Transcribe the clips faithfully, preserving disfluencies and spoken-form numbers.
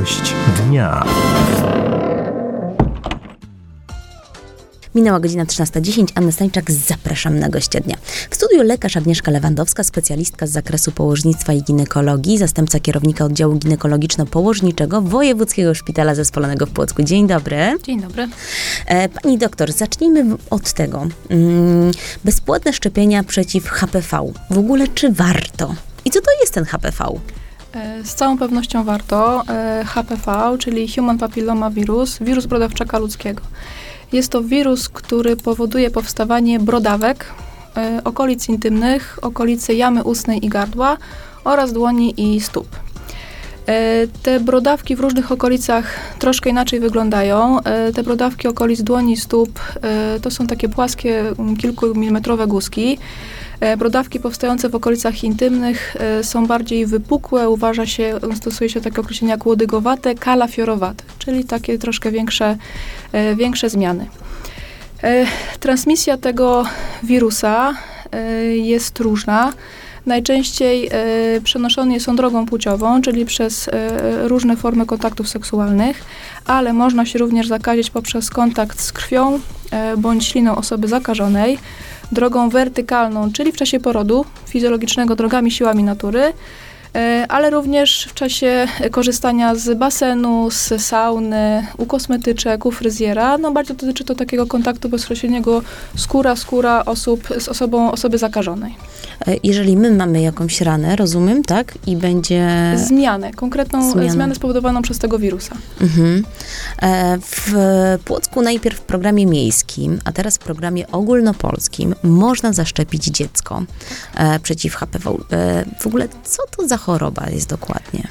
Gość dnia. Minęła godzina trzynasta dziesięć. Anna Stańczak, zapraszam na gościa dnia. W studiu lekarz Agnieszka Lewandowska, specjalistka z zakresu położnictwa i ginekologii, zastępca kierownika oddziału ginekologiczno-położniczego Wojewódzkiego Szpitala Zespolonego w Płocku. Dzień dobry. Dzień dobry. E, pani doktor, zacznijmy od tego. Mm, bezpłatne szczepienia przeciw H P V. W ogóle czy warto? I co to jest ten H P V? Z całą pewnością warto. H P V, czyli Human Papilloma Virus, wirus brodawczaka ludzkiego. Jest to wirus, który powoduje powstawanie brodawek, y, okolic intymnych, okolicy jamy ustnej i gardła oraz dłoni i stóp. Y, te brodawki w różnych okolicach troszkę inaczej wyglądają. Y, te brodawki okolic dłoni i stóp y, to są takie płaskie, kilkumilimetrowe guzki. Y, brodawki powstające w okolicach intymnych y, są bardziej wypukłe, uważa się, stosuje się takie określenie jak łodygowate, kalafiorowate, czyli takie troszkę większe, y, większe zmiany. Y, transmisja tego wirusa y, jest różna. Najczęściej y, przenoszony jest on drogą płciową, czyli przez y, różne formy kontaktów seksualnych, ale można się również zakazić poprzez kontakt z krwią y, bądź śliną osoby zakażonej, drogą wertykalną, czyli w czasie porodu fizjologicznego drogami siłami natury, ale również w czasie korzystania z basenu, z sauny, u kosmetyczek, u fryzjera. No bardziej dotyczy to takiego kontaktu bezpośredniego skóra-skóra osób, z osobą, osoby zakażonej. Jeżeli my mamy jakąś ranę, rozumiem, tak? I będzie... Zmianę, konkretną zmianę, zmianę spowodowaną przez tego wirusa. Mhm. W Płocku najpierw w programie miejskim, a teraz w programie ogólnopolskim można zaszczepić dziecko przeciw H P V. W ogóle co to za choroba jest dokładnie?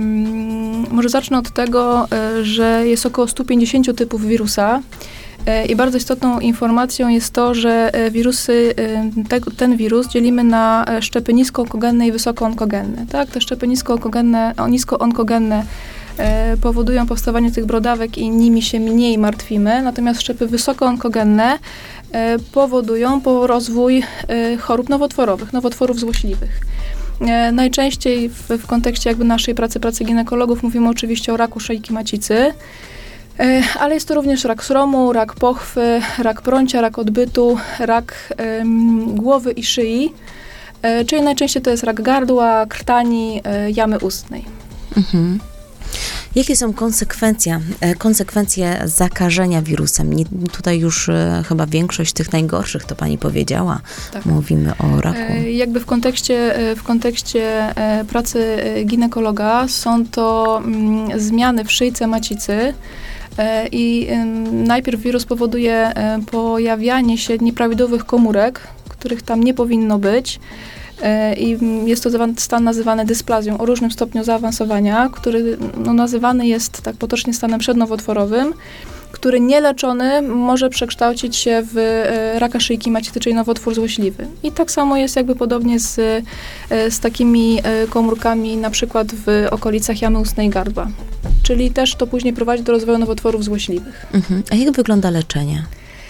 Um, może zacznę od tego, że jest około sto pięćdziesiąt typów wirusa. I bardzo istotną informacją jest to, że wirusy, te, ten wirus dzielimy na szczepy niskoonkogenne i wysokoonkogenne. Tak? Te szczepy niskoonkogenne, niskoonkogenne powodują powstawanie tych brodawek i nimi się mniej martwimy, natomiast szczepy wysokoonkogenne powodują po rozwój chorób nowotworowych, nowotworów złośliwych. Najczęściej w, w kontekście jakby naszej pracy, pracy ginekologów mówimy oczywiście o raku szyjki macicy, ale jest to również rak sromu, rak pochwy, rak prącia, rak odbytu, rak ym, głowy i szyi, y, czyli najczęściej to jest rak gardła, krtani, y, jamy ustnej. Mhm. Jakie są konsekwencje, konsekwencje zakażenia wirusem? Nie, tutaj już e, chyba większość tych najgorszych, to pani powiedziała. Tak. Mówimy o raku. E, jakby w kontekście, w kontekście e, pracy ginekologa są to mm, zmiany w szyjce macicy. I najpierw wirus powoduje pojawianie się nieprawidłowych komórek, których tam nie powinno być. I jest to stan nazywany dysplazją o różnym stopniu zaawansowania, który no, nazywany jest tak potocznie stanem przednowotworowym, który nieleczony może przekształcić się w raka szyjki macicy, czyli nowotwór złośliwy. I tak samo jest jakby podobnie z, z takimi komórkami na przykład w okolicach jamy ustnej i gardła. Czyli też to później prowadzi do rozwoju nowotworów złośliwych. Mhm. A jak wygląda leczenie?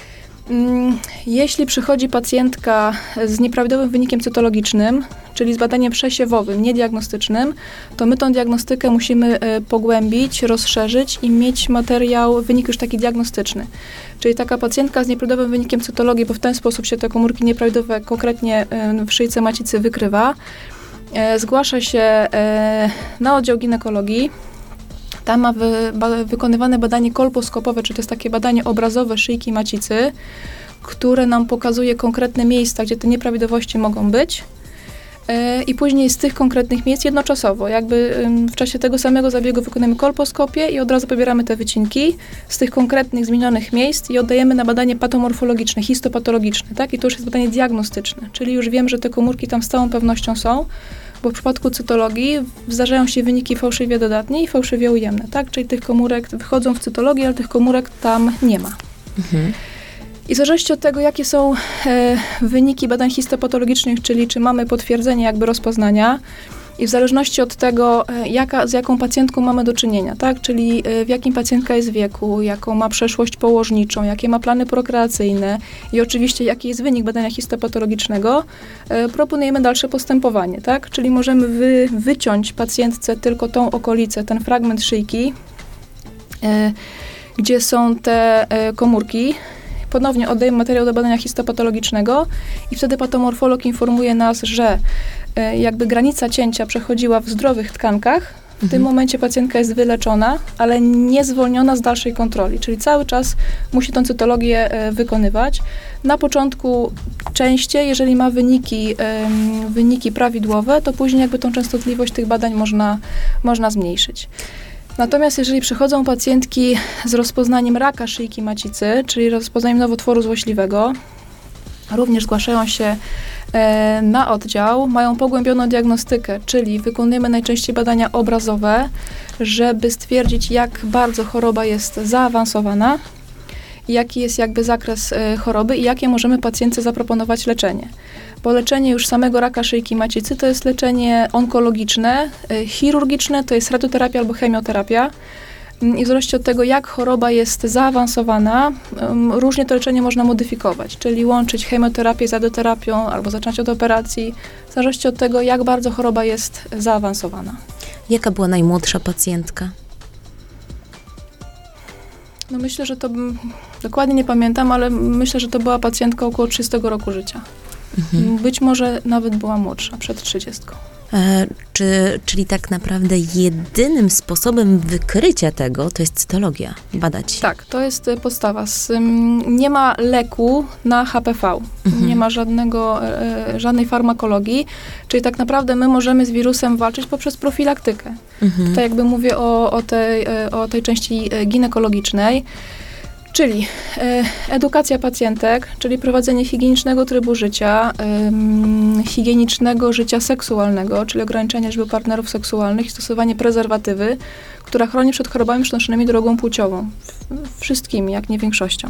Jeśli przychodzi pacjentka z nieprawidłowym wynikiem cytologicznym, czyli z badaniem przesiewowym, niediagnostycznym, to my tą diagnostykę musimy pogłębić, rozszerzyć i mieć materiał, wynik już taki diagnostyczny. Czyli taka pacjentka z nieprawidłowym wynikiem cytologii, bo w ten sposób się te komórki nieprawidłowe konkretnie w szyjce macicy wykrywa, zgłasza się na oddział ginekologii. Tam ma wy, ba, wykonywane badanie kolposkopowe, czyli to jest takie badanie obrazowe szyjki macicy, które nam pokazuje konkretne miejsca, gdzie te nieprawidłowości mogą być. Yy, I później z tych konkretnych miejsc jednoczasowo, jakby yy, w czasie tego samego zabiegu wykonujemy kolposkopię i od razu pobieramy te wycinki z tych konkretnych zmienionych miejsc i oddajemy na badanie patomorfologiczne, histopatologiczne, tak? I to już jest badanie diagnostyczne, czyli już wiem, że te komórki tam z całą pewnością są, bo w przypadku cytologii zdarzają się wyniki fałszywie dodatnie i fałszywie ujemne, tak? Czyli tych komórek wychodzą w cytologii, ale tych komórek tam nie ma. Mhm. I w zależności od tego, jakie są e, wyniki badań histopatologicznych, czyli czy mamy potwierdzenie jakby rozpoznania I w zależności od tego, jaka, z jaką pacjentką mamy do czynienia, tak? Czyli w jakim pacjentka jest wieku, jaką ma przeszłość położniczą, jakie ma plany prokreacyjne i oczywiście jaki jest wynik badania histopatologicznego, proponujemy dalsze postępowanie, tak? Czyli możemy wy, wyciąć pacjentce tylko tą okolicę, ten fragment szyjki, gdzie są te komórki. Ponownie oddajemy materiał do badania histopatologicznego i wtedy patomorfolog informuje nas, że e, jakby granica cięcia przechodziła w zdrowych tkankach. W mhm. tym momencie pacjentka jest wyleczona, ale nie zwolniona z dalszej kontroli, czyli cały czas musi tę cytologię e, wykonywać. Na początku częściej, jeżeli ma wyniki, e, wyniki prawidłowe, to później jakby tą częstotliwość tych badań można, można zmniejszyć. Natomiast jeżeli przychodzą pacjentki z rozpoznaniem raka szyjki macicy, czyli rozpoznaniem nowotworu złośliwego, również zgłaszają się e, na oddział, mają pogłębioną diagnostykę, czyli wykonujemy najczęściej badania obrazowe, żeby stwierdzić, jak bardzo choroba jest zaawansowana, jaki jest jakby zakres e, choroby i jakie możemy pacjentce zaproponować leczenie. Bo leczenie już samego raka szyjki macicy to jest leczenie onkologiczne, y, chirurgiczne, to jest radioterapia albo chemioterapia. I w zależności od tego, jak choroba jest zaawansowana, um, różnie to leczenie można modyfikować, czyli łączyć chemioterapię z radioterapią albo zacząć od operacji, w zależności od tego, jak bardzo choroba jest zaawansowana. Jaka była najmłodsza pacjentka? No myślę, że to, dokładnie nie pamiętam, ale myślę, że to była pacjentka około trzydziestego roku życia. Mhm. Być może nawet była młodsza, przed trzydziestką. E, czy, czyli tak naprawdę jedynym sposobem wykrycia tego to jest cytologia, badać? Tak, to jest podstawa. Z, nie ma leku na H P V, mhm. nie ma żadnego, e, żadnej farmakologii, czyli tak naprawdę my możemy z wirusem walczyć poprzez profilaktykę. Mhm. Tutaj jakby mówię o, o, tej, o tej części ginekologicznej. Czyli e, edukacja pacjentek, czyli prowadzenie higienicznego trybu życia, e, higienicznego życia seksualnego, czyli ograniczenie liczby partnerów seksualnych i stosowanie prezerwatywy, która chroni przed chorobami przenoszonymi drogą płciową. Wszystkimi, jak nie większością.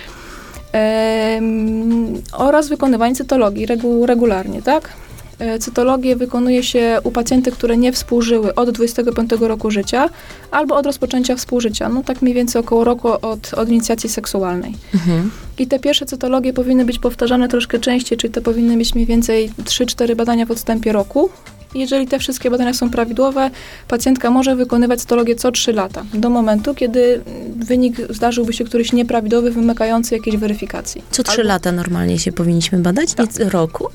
E, oraz wykonywanie cytologii regu, regularnie, tak? Cytologię wykonuje się u pacjentek, które nie współżyły od dwudziestego piątego roku życia albo od rozpoczęcia współżycia, no tak mniej więcej około roku od, od inicjacji seksualnej. Mhm. I te pierwsze cytologie powinny być powtarzane troszkę częściej, czyli to powinny mieć mniej więcej trzy cztery badania w odstępie roku. Jeżeli te wszystkie badania są prawidłowe, pacjentka może wykonywać cytologię co trzy lata, do momentu, kiedy wynik zdarzyłby się któryś nieprawidłowy, wymykający jakiejś weryfikacji. Co trzy albo... lata normalnie się powinniśmy badać? Tak. Nie roku?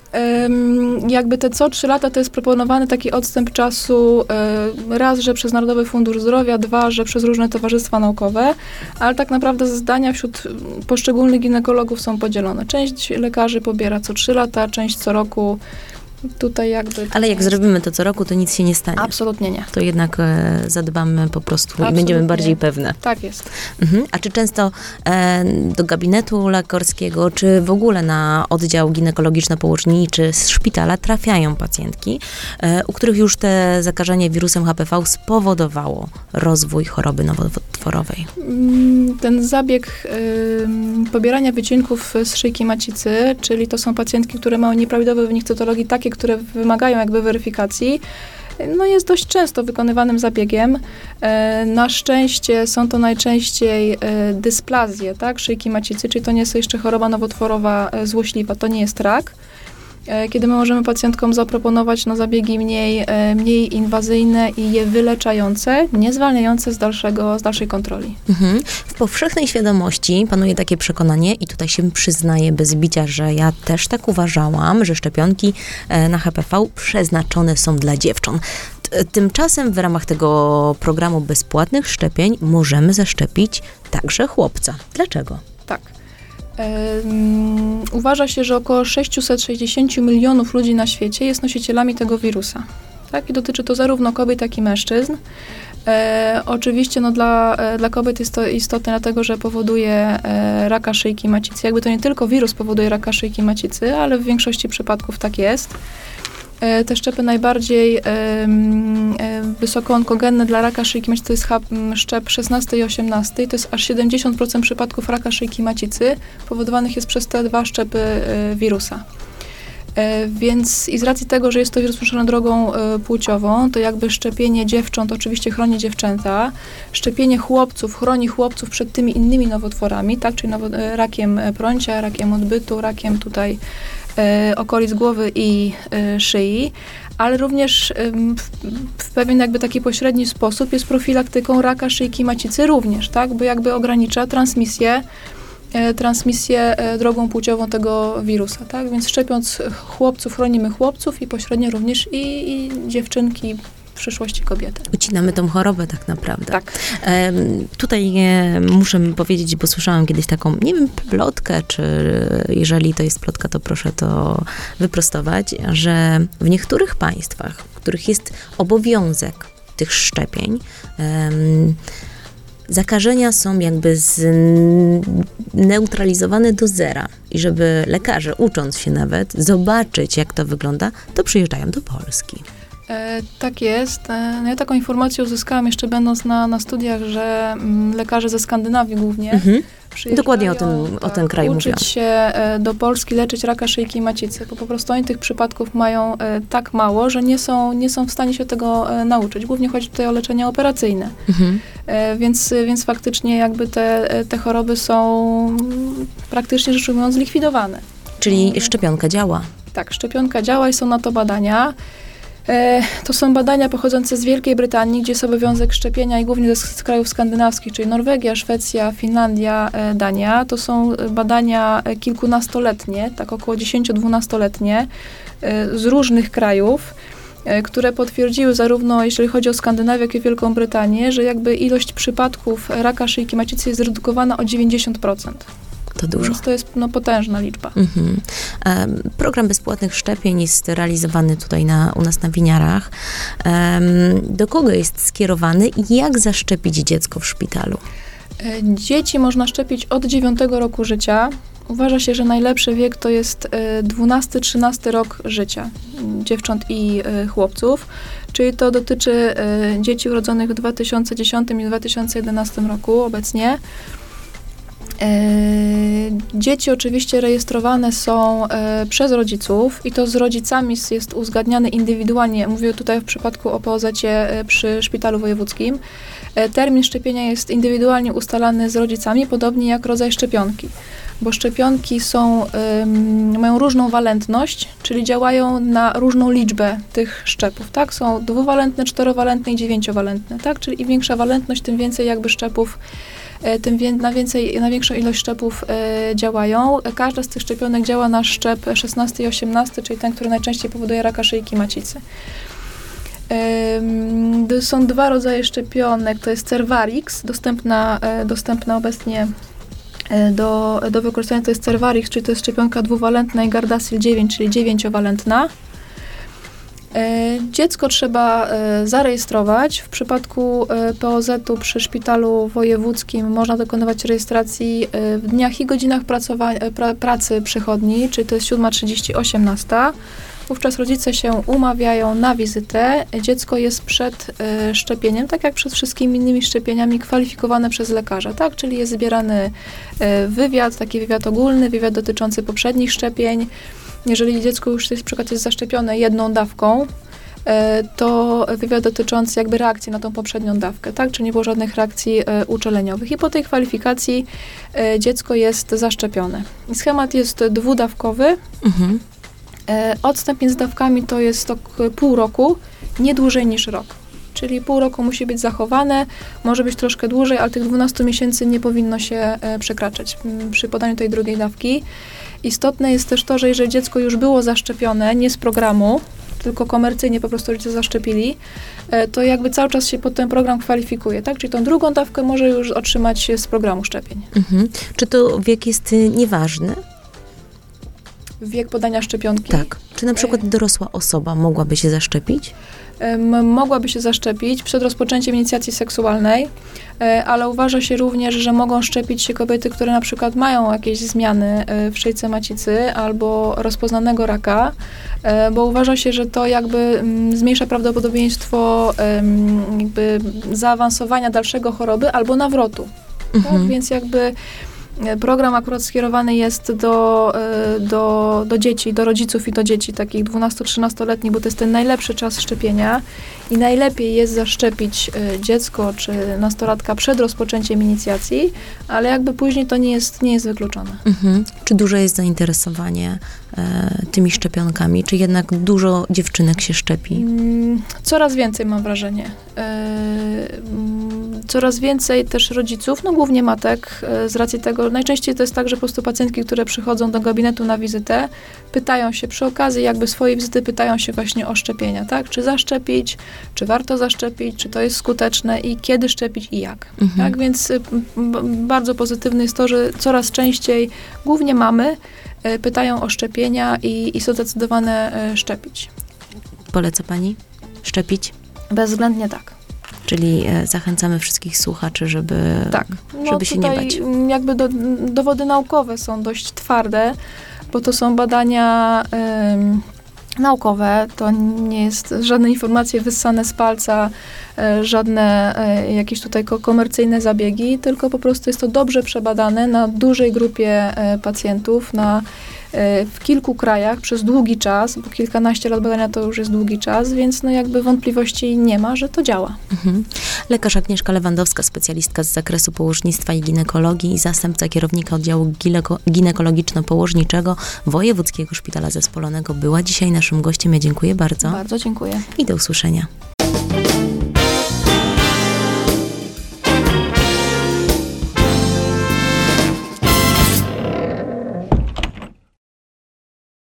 Um, jakby te co trzy lata to jest proponowany taki odstęp czasu, um, raz, że przez Narodowy Fundusz Zdrowia, dwa, że przez różne towarzystwa naukowe, ale tak naprawdę zdania wśród poszczególnych ginekologów są podzielone. Część lekarzy pobiera co trzy lata, część co roku. Tutaj jakby... Ale jak jest... zrobimy to co roku, to nic się nie stanie. Absolutnie nie. To jednak e, zadbamy po prostu Absolutnie. I będziemy bardziej pewne. Tak jest. Mhm. A czy często e, do gabinetu lekarskiego, czy w ogóle na oddział ginekologiczno-położniczy z szpitala trafiają pacjentki, e, u których już te zakażenie wirusem H P V spowodowało rozwój choroby nowotworowej? Ten zabieg y, pobierania wycinków z szyjki macicy, czyli to są pacjentki, które mają nieprawidłowy wynik cytologii, takie, które wymagają jakby weryfikacji, no jest dość często wykonywanym zabiegiem. E, na szczęście są to najczęściej e, dysplazje, tak, szyjki macicy, czyli to nie jest jeszcze choroba nowotworowa e, złośliwa, to nie jest rak. E, kiedy my możemy pacjentkom zaproponować no, zabiegi mniej, e, mniej inwazyjne i je wyleczające, nie zwalniające z, dalszego, z dalszej kontroli. Mhm. W powszechnej świadomości panuje takie przekonanie i tutaj się przyznaję bez bicia, że ja też tak uważałam, że szczepionki e, na H P V przeznaczone są dla dziewcząt. Tymczasem w ramach tego programu bezpłatnych szczepień możemy zaszczepić także chłopca. Dlaczego? Tak. Um, uważa się, że około sześćset sześćdziesiąt milionów ludzi na świecie jest nosicielami tego wirusa. Tak? I dotyczy to zarówno kobiet, jak i mężczyzn. E, oczywiście no, dla, e, dla kobiet jest to istotne, dlatego że powoduje e, raka szyjki macicy. Jakby to nie tylko wirus powoduje raka szyjki macicy, ale w większości przypadków tak jest. E, te szczepy najbardziej e, e, wysoko onkogenne dla raka szyjki macicy to jest szczep szesnasty i osiemnasty. To jest aż siedemdziesiąt procent przypadków raka szyjki macicy powodowanych jest przez te dwa szczepy e, wirusa. E, więc i z racji tego, że jest to wirus przenoszony drogą e, płciową, to jakby szczepienie dziewcząt oczywiście chroni dziewczęta, szczepienie chłopców chroni chłopców przed tymi innymi nowotworami, tak, czyli nowo, e, rakiem prącia, rakiem odbytu, rakiem tutaj e, okolic głowy i e, szyi, ale również e, w, w pewien jakby taki pośredni sposób jest profilaktyką raka szyjki macicy również, tak, bo jakby ogranicza transmisję transmisję drogą płciową tego wirusa, tak? Więc szczepiąc chłopców, chronimy chłopców i pośrednio również i, i dziewczynki, w przyszłości kobiety. Ucinamy tą chorobę tak naprawdę. Tak. E, tutaj e, muszę powiedzieć, bo słyszałam kiedyś taką, nie wiem, plotkę, czy jeżeli to jest plotka, to proszę to wyprostować, że w niektórych państwach, w których jest obowiązek tych szczepień, e, zakażenia są jakby zneutralizowane do zera i żeby lekarze, ucząc się nawet, zobaczyć, jak to wygląda, to przyjeżdżają do Polski. E, tak jest. E, no ja taką informację uzyskałam jeszcze będąc na, na studiach, że m, lekarze ze Skandynawii głównie Mhm. Dokładnie o tym, tak, o tym kraju uczyć mówiłam. się e, do Polski leczyć raka szyjki macicy, bo po prostu oni tych przypadków mają e, tak mało, że nie są, nie są w stanie się tego e, nauczyć. Głównie chodzi tutaj o leczenie operacyjne. Mhm. E, więc, więc faktycznie jakby te, te choroby są praktycznie rzecz ujmując zlikwidowane. Czyli szczepionka działa. Tak, szczepionka działa i są na to badania. E, to są badania pochodzące z Wielkiej Brytanii, gdzie jest obowiązek szczepienia i głównie z, z krajów skandynawskich, czyli Norwegia, Szwecja, Finlandia, e, Dania. To są badania kilkunastoletnie, tak około dziesięcio-dwunastoletnie e, z różnych krajów, e, które potwierdziły zarówno, jeżeli chodzi o Skandynawię, jak i Wielką Brytanię, że jakby ilość przypadków raka szyjki macicy jest zredukowana o dziewięćdziesiąt procent. To dużo. Więc to jest no, potężna liczba. Mhm. Um, program bezpłatnych szczepień jest realizowany tutaj na, u nas na Winiarach. Um, do kogo jest skierowany i jak zaszczepić dziecko w szpitalu? Dzieci można szczepić od dziewiątego roku życia. Uważa się, że najlepszy wiek to jest dwunasty trzynasty rok życia dziewcząt i chłopców, czyli to dotyczy dzieci urodzonych w dwa tysiące dziesiątym i dwa tysiące jedenastym roku obecnie. Dzieci oczywiście rejestrowane są przez rodziców i to z rodzicami jest uzgadniane indywidualnie. Mówię tutaj w przypadku o P O Z-cie przy szpitalu wojewódzkim. Termin szczepienia jest indywidualnie ustalany z rodzicami, podobnie jak rodzaj szczepionki, bo szczepionki są, mają różną walentność, czyli działają na różną liczbę tych szczepów, tak? Są dwuwalentne, czterowalentne i dziewięciowalentne, tak? Czyli im większa walentność, tym więcej jakby szczepów tym wie, na, więcej, na większą ilość szczepów e, działają. Każda z tych szczepionek działa na szczep szesnasty i osiemnasty, czyli ten, który najczęściej powoduje raka szyjki macicy. E, są dwa rodzaje szczepionek, to jest Cervarix, dostępna, e, dostępna obecnie e, do, do wykorzystania, to jest Cervarix, czyli to jest szczepionka dwuwalentna i Gardasil dziewięć, czyli dziewięciowalentna. Dziecko trzeba zarejestrować. W przypadku P O Z-u przy szpitalu wojewódzkim można dokonywać rejestracji w dniach i godzinach pracowa- pra- pracy przychodni, czyli to jest siódma trzydzieści osiemnasta. Wówczas rodzice się umawiają na wizytę. Dziecko jest przed szczepieniem, tak jak przed wszystkimi innymi szczepieniami, kwalifikowane przez lekarza, tak? Czyli jest zbierany wywiad, taki wywiad ogólny, wywiad dotyczący poprzednich szczepień. Jeżeli dziecko już na przykład jest zaszczepione jedną dawką, to wywiad dotyczący jakby reakcji na tą poprzednią dawkę, tak? Czyli nie było żadnych reakcji uczeleniowych. I po tej kwalifikacji dziecko jest zaszczepione. I schemat jest dwudawkowy. Mhm. Odstęp między dawkami to jest to pół roku, nie dłużej niż rok. Czyli pół roku musi być zachowane, może być troszkę dłużej, ale tych dwunastu miesięcy nie powinno się przekraczać przy podaniu tej drugiej dawki. Istotne jest też to, że jeżeli dziecko już było zaszczepione, nie z programu, tylko komercyjnie po prostu rodzice zaszczepili, to jakby cały czas się pod ten program kwalifikuje, tak? Czyli tą drugą dawkę może już otrzymać z programu szczepień. Mhm. Czy to wiek jest nieważny? Wiek podania szczepionki? Tak. Czy na przykład dorosła osoba mogłaby się zaszczepić? Mogłaby się zaszczepić przed rozpoczęciem inicjacji seksualnej, ale uważa się również, że mogą szczepić się kobiety, które na przykład mają jakieś zmiany w szyjce macicy albo rozpoznanego raka, bo uważa się, że to jakby zmniejsza prawdopodobieństwo jakby zaawansowania dalszego choroby albo nawrotu. Mhm. Tak? Więc jakby Program akurat skierowany jest do, do, do dzieci, do rodziców i do dzieci takich dwunasto-trzynastoletnich, bo to jest ten najlepszy czas szczepienia i najlepiej jest zaszczepić dziecko czy nastolatka przed rozpoczęciem inicjacji, ale jakby później to nie jest, nie jest wykluczone. Mhm. Czy duże jest zainteresowanie e, tymi szczepionkami? Czy jednak dużo dziewczynek się szczepi? Coraz więcej mam wrażenie. Coraz więcej też rodziców, no głównie matek, z racji tego, najczęściej to jest tak, że po prostu pacjentki, które przychodzą do gabinetu na wizytę, pytają się przy okazji jakby swojej wizyty, pytają się właśnie o szczepienia, tak? Czy zaszczepić, czy warto zaszczepić, czy to jest skuteczne i kiedy szczepić i jak. Mhm. Tak? Więc b- bardzo pozytywne jest to, że coraz częściej głównie mamy pytają o szczepienia i, i są zdecydowane szczepić. Poleca pani szczepić? Bezwzględnie tak. Czyli e, zachęcamy wszystkich słuchaczy, żeby, tak. no żeby się nie tutaj bać. Jakby do, dowody naukowe są dość twarde, bo to są badania ym, naukowe, to nie jest żadne informacje wyssane z palca, y, żadne y, jakieś tutaj ko- komercyjne zabiegi, tylko po prostu jest to dobrze przebadane na dużej grupie y, pacjentów, na w kilku krajach przez długi czas, bo kilkanaście lat badania to już jest długi czas, więc no jakby wątpliwości nie ma, że to działa. Mhm. Lekarz Agnieszka Lewandowska, specjalistka z zakresu położnictwa i ginekologii i zastępca kierownika oddziału gineko- ginekologiczno-położniczego Wojewódzkiego Szpitala Zespolonego była dzisiaj naszym gościem. Ja dziękuję bardzo. Bardzo dziękuję. I do usłyszenia.